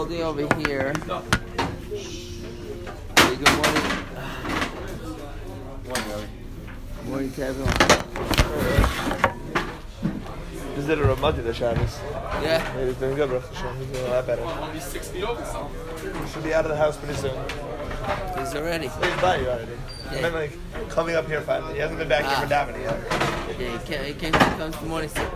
Over here. Hey, good morning. Morning to everyone. Just did a Ramadi the Shabbos. Yeah. He's doing good, Baruch Hashem. He's doing a lot better. He's 6 feet over something. He should be out of the house pretty soon. He's already. He's by you already. Yeah. And then coming up here finally. He hasn't been back here for davening yet. Yeah, he comes to morning sit.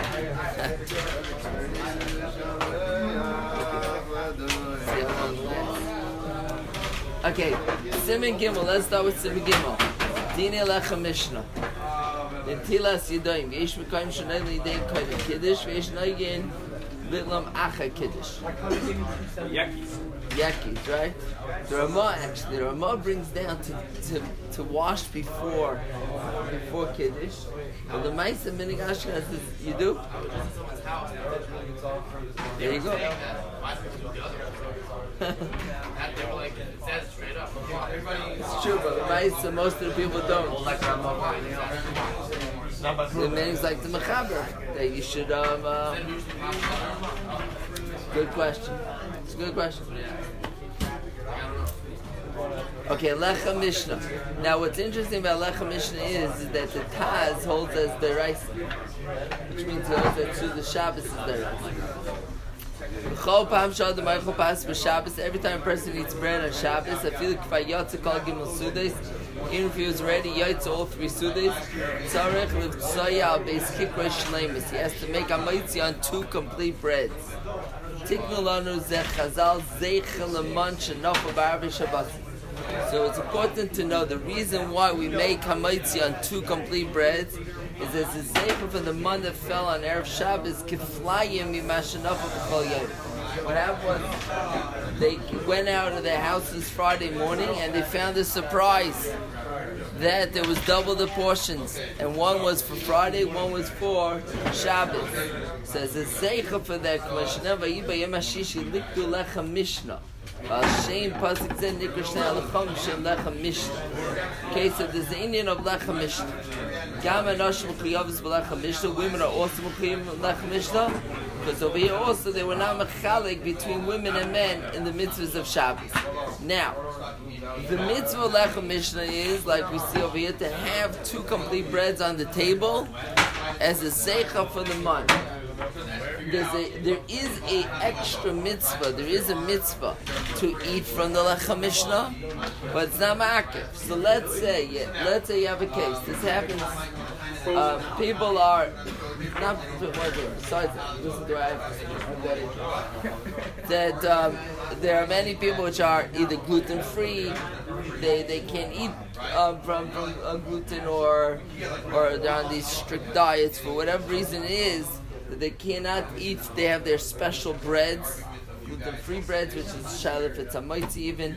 Okay, Siman Gimel. Let's start with Siman Gimel. Dine Lecha Mishnah. Netilas Yadayim. Yesh Mekayim Shanay L'Yidei Koyim Kiddush. Ve'yesh Noigin B'Lam Acha Kiddush. Yakis, right? The Ramah brings down to wash before Kiddush. And the Ma'aseh Minig Ashkenaz says, you do? There you go. It's true, but Ma'aseh, most of the people don't. The meaning's like the Mechaber, that you should good question. It's a good question. Okay, Lecha Mishnah. Now, what's interesting about Lecha Mishnah is that the Taz holds as Deraisa, which means he holds that through the Shabbos is Deraisa. Every time a person eats bread on Shabbos, I feel like if I yotze call Gimel Sudes, even if he was ready, yotze all 3 Sudes, he has to make a mitzi on 2 complete breads. So it's important to know the reason why we make hamaitzi on 2 complete breads is as the zeicha for the man that fell on Erev Shabbos kiflayim mimashanafa b'chol yom. What happened was they went out of their houses Friday morning and they found a surprise that there was double the portions, and one was for Friday, one was for Shabbos. So as a zeicha for that Mishnah, vayiba yom hashishi likdu lecha Mishnah. Shem pasuk zeh nikrishna alacham shem lecha Mishnah. Okay, so there's the Indian of lecha Mishnah. Gam anashim mechuyavos b'lecha Mishnah. Women are also mechuyim lecha Mishnah, because over here also they were not mechalik between women and men in the mitzvahs of Shabbos. Now, the mitzvah lecha Mishnah is, like we see over here, to have 2 complete breads on the table as a zeicha for the month. There is a extra mitzvah. There is a mitzvah to eat from the Lecha Mishnah, but it's not ma'akev. So let's say you have a case. This happens. People are not. Besides, listen to that there are many people which are either gluten free. They can't eat from gluten, or they're on these strict diets for whatever reason it is. They cannot eat. They have their special breads, gluten-free breads, which is shalif, it's a mighty even,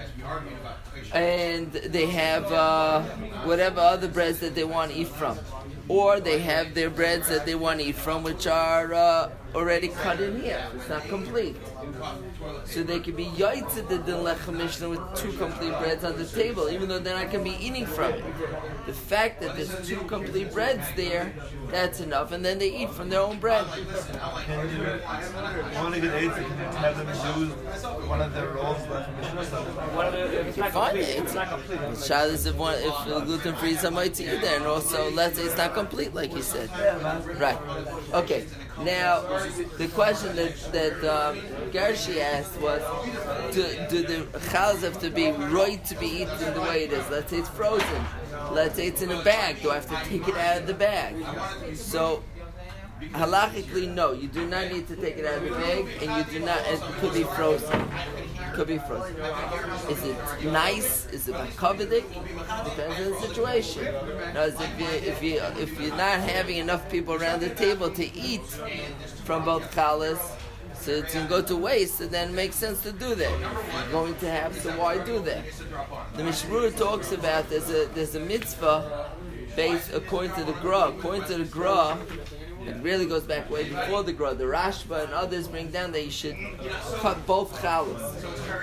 and they have whatever other breads that they want to eat from, or they have their breads that they want to eat from, which are already cut in here. It's not complete. So they can be yaitz the lecha Mishnah with 2 complete breads on the table, even though they're not going to be eating from it. The fact that there's 2 complete breads there, that's enough, and then they eat from their own bread. You want to get AIDS, have them use one of their rolls lecha Mishnah. Fine, it's Shabbos if the gluten free is a mighty in there, and also let's say it's not complete, like you said. Right. Okay. Now, the question that Gershi asked was, do the chals have to be right to be eaten the way it is? Let's say it's frozen. Let's say it's in a bag. Do I have to take it out of the bag? So, halachically, no. You do not need to take it out of the bag, and you do not. It could be frozen. Could be frozen. Is it nice? Is it makavidik? Depends on the situation. Now, if you're not having enough people around the table to eat from both challahs, so it's going to go to waste, and then it makes sense to do that. You're going to have, so why do that? The Mishmur talks about there's a mitzvah based according to the Gra. According to the Gra, it really goes back way before the Gra. The Rashba and others bring down that you should cut both challahs.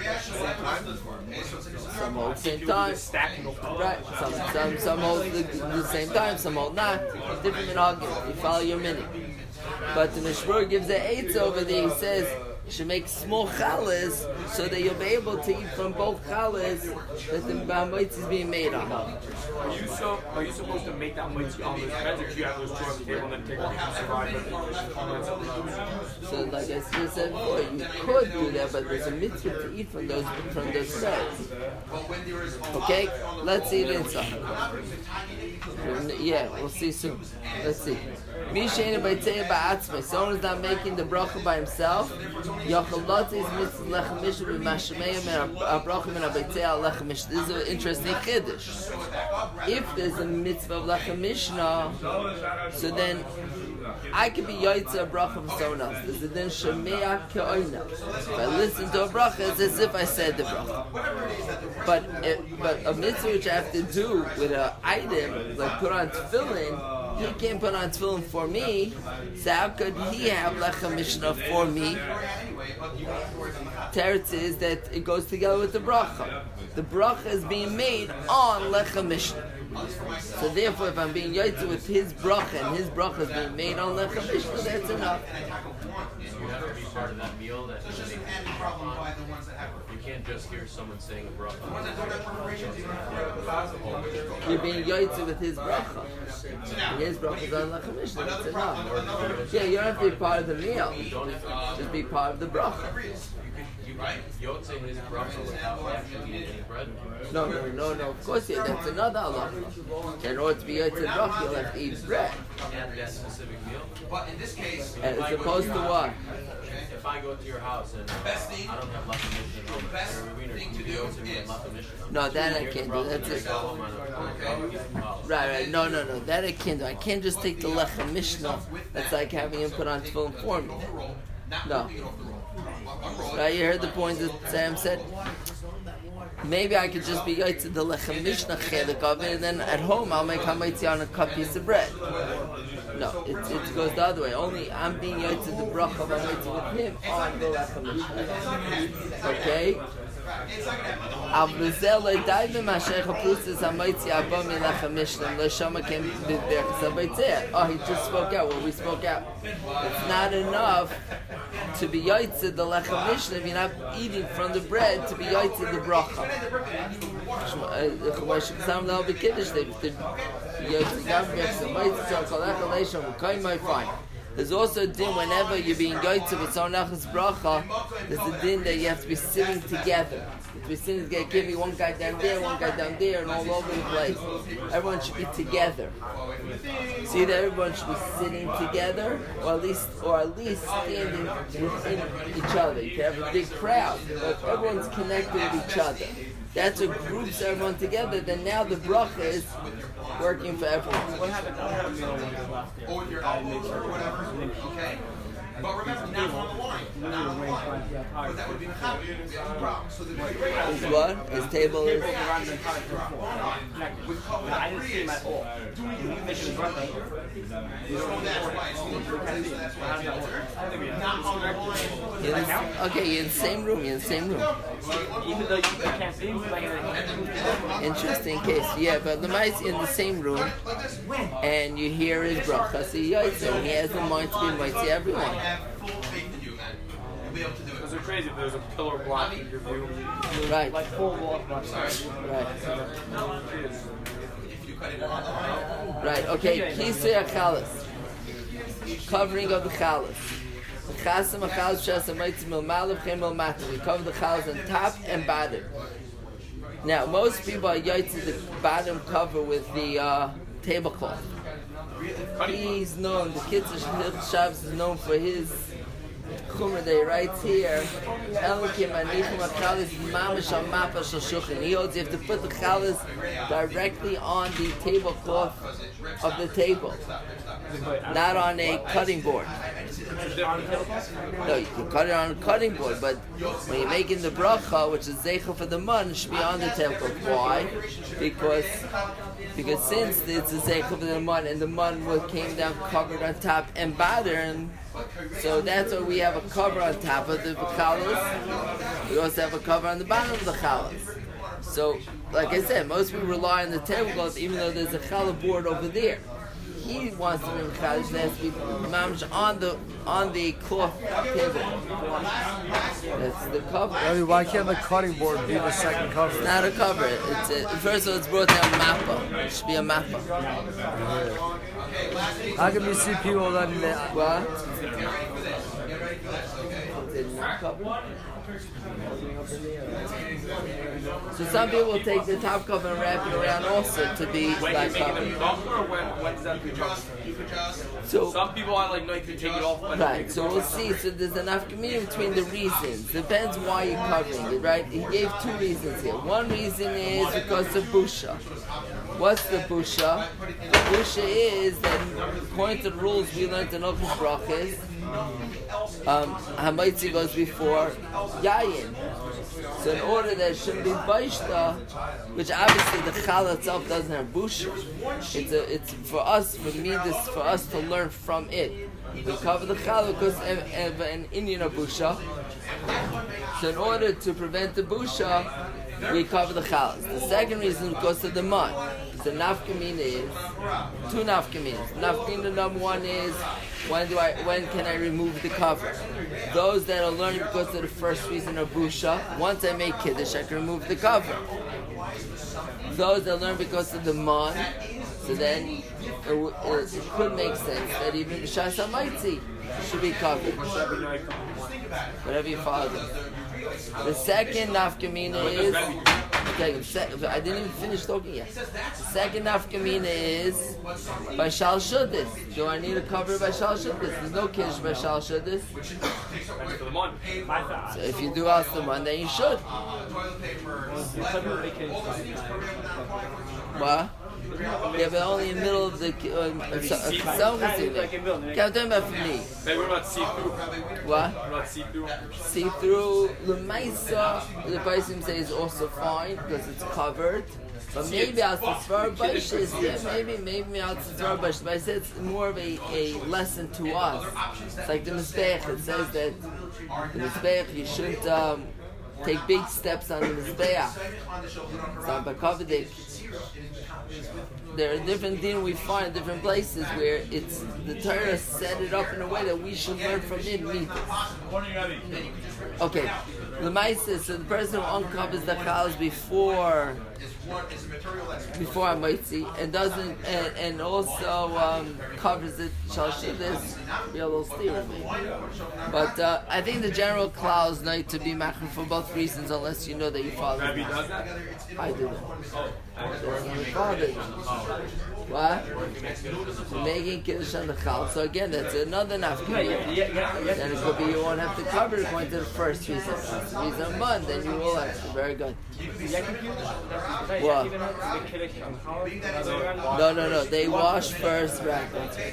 Some hold the same time, right? Some hold the same time, some hold not. Different minhagim. You follow your minhag. But the Mishmur gives an eitz over there. He says you should make small challahs so that you'll be able to eat from both challahs that the maitzi is being made on. Are you supposed to make that mitzvah on those breads, or do you have those two on the table and then take a piece of rye and So, like I just said before, you could do that, but there's a mitzvah to eat from those breads. Okay, let's eat inside. Yeah, we'll see soon. Let's see. Someone is not making the bracha by himself. This is an interesting chiddush. If there's a mitzvah of lechem mishnah, so then I could be yaitza a bracha from someone else. There's a din shemea ke'oina. If I listen to a bracha, it's as if I said the bracha. But a mitzvah which I have to do with an item, like put on tefillin, he can't put on tefillin for me, so how could he have lechem mishnah for me? Teretz is that it goes together with the bracha. The bracha is being made on lechem mishnah. So therefore, if I'm being yaitza with his bracha and his bracha is being made on lechem mishnah, that's enough. You have to be part of that meal that you can't just hear someone saying a bracha. You're being yaitza with his bracha. And his bracha is on lechem mishnah, that's enough. Yeah, you don't have to be part of the meal. Just be part of the bracha. You don't say his bracha without actually eating any bread. No, of course, yeah, that's another halacha. In order to be yaitza bracha, you'll have to eat bread. And that specific meal. And as opposed to what? If I go to your house and I don't have lechem mishnah at home, no, that I can't do. That's it. Right. No. That I can't do. I can't just take the lechem mishnah. That's like having him put on tefillin for me. No. Right, you heard the point that Sam said? Maybe I could just be yaitza the lechem mishnah chelik of it, and then at home I'll make hamaitzi on a cut piece of bread. No, it goes the other way. Only I'm being yaitza the bracha of hamaitzi with him on the lechem mishnah. Okay? Oh, he just spoke out. Well, we spoke out. It's not enough to be yaitza the lechem mishnah if you're not eating from the bread to be yaitza the bracha. Fine. There's also a din whenever you're being yaitza with someone else's bracha. There's a din that you have to be sitting together. You have to be sitting together. Give me one guy down there, and all over the place. Everyone should be together. See that everyone should be sitting together, or at least standing within each other. You can have a big crowd, but everyone's connected with each other. That's what groups everyone together. Then now the bracha is working for everyone. What happened Or your elbows or whatever. Okay? But remember, now on the line. Not on the line. But that would be the problem. So the His what? His table is... I didn't see him at all. Okay, you're in the same room. Even though you can't see him, interesting case. Yeah, but the mice in the same room, and you hear his bracha. So he has the mind to be mighty everyone. Those are crazy if there's a pillar blocking your view. Right. Like full wall blocking. Right, okay. Kisei HaChalas. Covering of the chalas. We cover the chalas on top and bottom. Now, most people are yaitza the bottom cover with the tablecloth. He's known, the Kitzur Shabbos is known for his Chumrah that he writes here. He holds you have to put the chalas directly on the tablecloth of the table, not on a cutting board. No, you can cut it on a cutting board, but when you're making the bracha, which is zeicha for the mun, it should be on the tablecloth. Why? Because since it's a zeicha for the mun, and the mun came down covered on top and bottom, so that's why we have a cover on top of the chalas. We also have a cover on the bottom of the chalas. So, like I said, most people rely on the tablecloth, even though there's a challah board over there. he wants to be mechadish, it has to be mamish on the cloth table. That's the cover. Maybe why can't the cutting board be the second cover? It's not a cover. First of all, it's brought down mappa. It should be a mappa. How can you see people then? What? So some people will take the top cover and wrap it around also to be like cover. When does that adjust? So Some people are like, no, you can take it off. right, so we'll see. So there's enough community between the reasons. Depends why you're covering it, right? He gave two reasons here. One reason is because of busha. What's the busha? The busha is that according to the rules we learned in Ochus Brachas, Hamaitzi goes before Yayin. So in order that it shouldn't be Baishta, which obviously the Chala itself doesn't have busha. It's for us to learn from it. We cover the Chala because of an Indian of busha. So in order to prevent the busha, we cover the Chalas. The second reason because of the mud. So nafkamina is two nafkaminas. Nafkamina number one is when can I remove the cover? Those that are learning because of the first reason of busha, once I make kiddush, I can remove the cover. Those that learn because of the man, so then it could make sense that even b'shas hamaitzi should be covered. Whatever you follow. The second nafkamina is. Okay, I didn't even finish talking yet. The second nafkamina is by shal shuddis. Do I need a cover by shal shuddis? There's no kiddush by shal shuddis. So if you do ask the man, then you should. What? Yeah, but only in the middle of the some okay, I'm talking about for me. Maybe what about see-through? What? What about see-through? See-through, the Maisa, the Paisim say is also fine because it's covered. But maybe Al Tzvar Baish is, maybe Al Tzvar Baish. But I said it's more of a lesson to us. It's like the Mizbeach. It says that the Mizbeach, you shouldn't take big steps on the Mizbeach. So by Kavadik, there are different things we find in different places where it's the Torah set it up in a way that we should learn from it. Okay, the Maisa, so the person who uncovers the chalas before Hamaitzi and doesn't and also covers it shall this be a little steer maybe. But I think the general klal is not to be machmir for both reasons unless you know that you follow. Rabbi does that? I do that. What? Making kiddush on the chal. So again, that's another nafkamina. And it could be you won't have to cover it going to the first reason. The reason one, then you will have to. Very good. What? No. They wash first, right?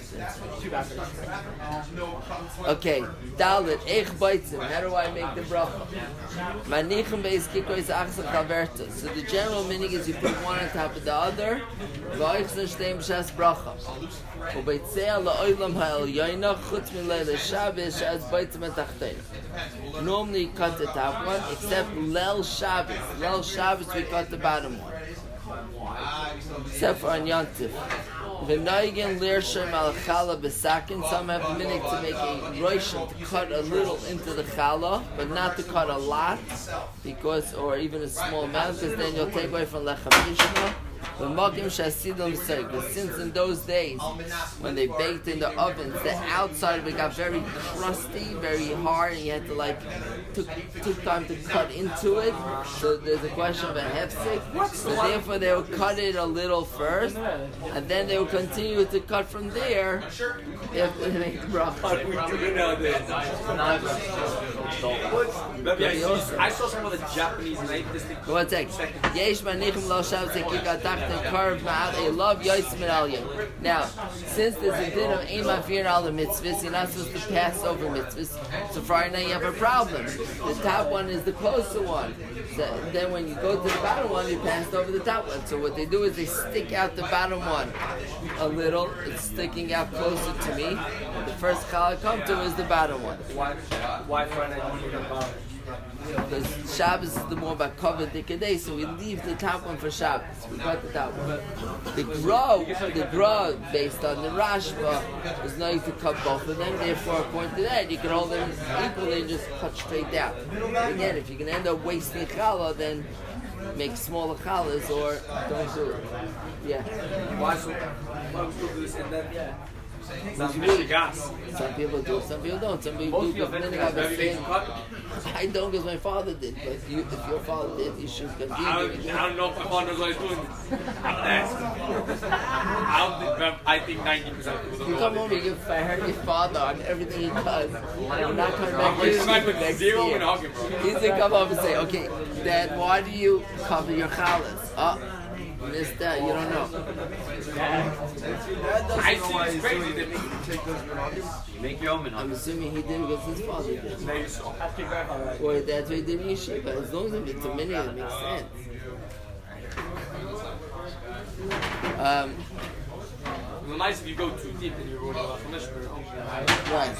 Okay. Dalit, eich baitzim. How do I make the bracha? Manichem beis kiko is achsel chaverta. So the general meaning is you put one on top of the other. V'oichsen shteim b'shas bracha. U'beitzea la'olam ha'elyoina chutz milei Shabbos she'az baitzim etachtein. Normally you cut the top one, except Lel Shabbos. Lel Shabbos we cut the bottom one. Except for on Yontif. V'noigen lirshem al chala b'sakin. Some have a minute to make a roshim, to cut a little into the chala, but not to cut a lot, because, or even a small amount, because then you'll take away from lechem yishma. But since in those days, when they baked in the ovens, the outside of it got very crusty, very hard, and you had to took time to cut into it. So there's a question of a hefsek. So therefore they would cut it a little first, and then they would continue to cut from there. After they make the bracha. I saw some of the Japanese night. One second. Yesh manichem lo Shabbos now, since there's a din of ein mafir al the mitzvahs, you're not supposed to pass over mitzvahs. So Friday night you have a problem. The top one is the closer one. So then when you go to the bottom one, you pass over the top one. So what they do is they stick out the bottom one a little. It's sticking out closer to me. The first call I come to is the bottom one. Why Friday night you need a bottom? Because Shabbos is the more about covered day, so we leave the top one for Shabbos. We got the top one. The Gra, based on the Rashba, is nice to cut both of them. Therefore, according to that, you can hold them equally and just cut straight down. Again, if you can end up wasting challah, then make smaller challahs or don't do it. Yeah. Why do this and then? Some people do, some people don't. Some people do because then they have a thing. I don't because my father did, but if your father did, you should continue. I don't know if my father knows what he's doing. I think 90% of people don't You know come what home and you fire your father on everything he does. I'm not coming back I'm here going to next zero year. and hugging, bro. He's going to come home and say, okay, Dad, why do you cover your challahs? Missed that, you don't know. I see it's crazy that you Make your own. I'm assuming he did because his father did. Or that's why he did in yeshiva. As long as it's a minute, it makes sense. It's nice if you go too deep and you're ruining the definition. Right.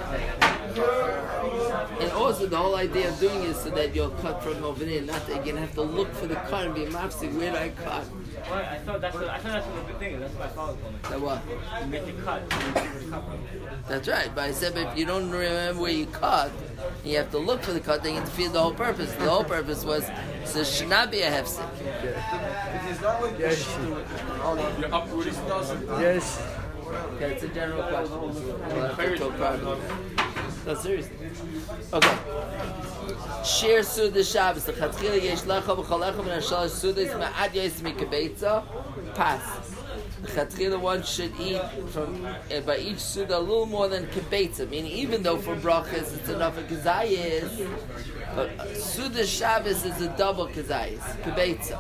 And also the whole idea of doing it so that you'll cut from over there, not that you're gonna have to look for the cut and be mafsik. Where did I cut? Well, I thought that's what the thing is. That's what my father told me. That what? You make the cut. That's right. But I said, but if you don't remember where you cut, you have to look for the cut. Then you defeat the whole purpose. The whole purpose was so should not be a hefsek. Yes. You're uprooting. Yes. Okay, it's a general question. We'll have to talk privately. No, seriously. Okay. Shir Suda Shabbos. The Chatchila Yesh Lecha B'Chol Echa B'Nei Shalosh Suda is Ma'ad Yais Mikabeitza. Pass. The Chatchila one should eat from by each Suda a little more than Kabeitza. Meaning, even though for brachas it's enough for Kazayis, but Suda Shabbos is a double Kazayis. Kabeitza.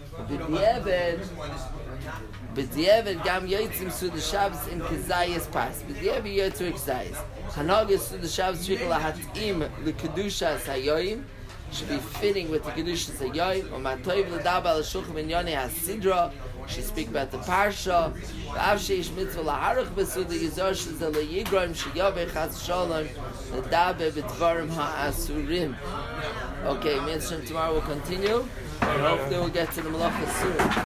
B'diavad gam yotzim Suda Shabbos in Kazayis pass. B'diavad yotzu Kazayis. Hanagis Suda Shabbos shikol hatim l'kedusha sayoyim should be fitting with the kedusha sayoyim. Or matoiv l'daba l'shulchan minyani hasidra should speak about the parsha. V'av sheish mitzvah laharach b'suda yizor shezel leyigroim sheyaveh chas shalom l'dabe b'dvarim ha'asurim. Okay, Mitzvah tomorrow will continue. And hopefully we'll get to the Malacha soon.